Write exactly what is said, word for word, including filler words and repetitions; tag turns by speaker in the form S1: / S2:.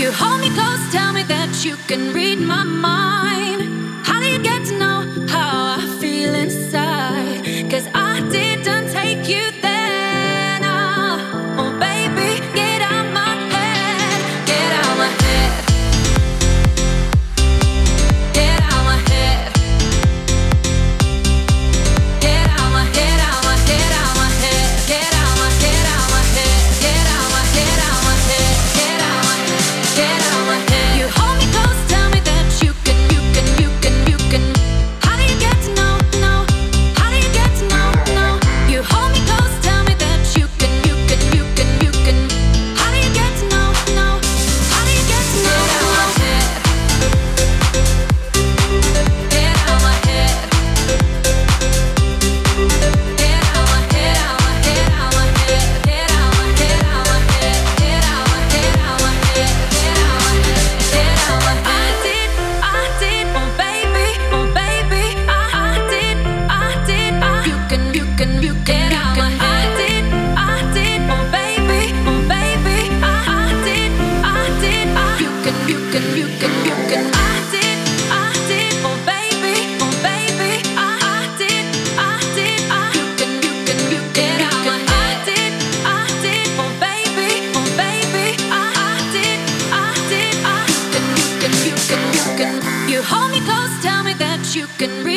S1: hold me close, tell me that you can read my mind. How do you get to know how I feel inside? 'Cause I didn't take you there. Nah. Oh baby, get out my head, get out my head, get out my head, get out my head, out my head, out my head, get out my head, out my head, get out my head, out my head, get out my head, get out my head. You hold me close, tell me that you can, you can, you can, you can. How do you get to know, know? How do you get to know, know? You hold me close, tell me that you can, you can, you can, you can. How do you get to know, know? How do you get to know? Get out my head, get out my head, out my head, out my head, get out my head, out my head, get out my head, out my head, get out my head, get out my head. I did, I did, oh baby, oh baby, I, I did, I did, I. You can, you can, you can, get out my head. I did, I did, oh baby, oh baby, I, I did, I did, I. You can, you can, you can, you can. I did, I did, oh baby, oh baby, I, I did, I did, I. You can, you can, you can, get out my head. I did, I did, oh baby, oh baby, I, I did, I did, I. You can, you can, you can, you can. You hold me close, tell me that you can read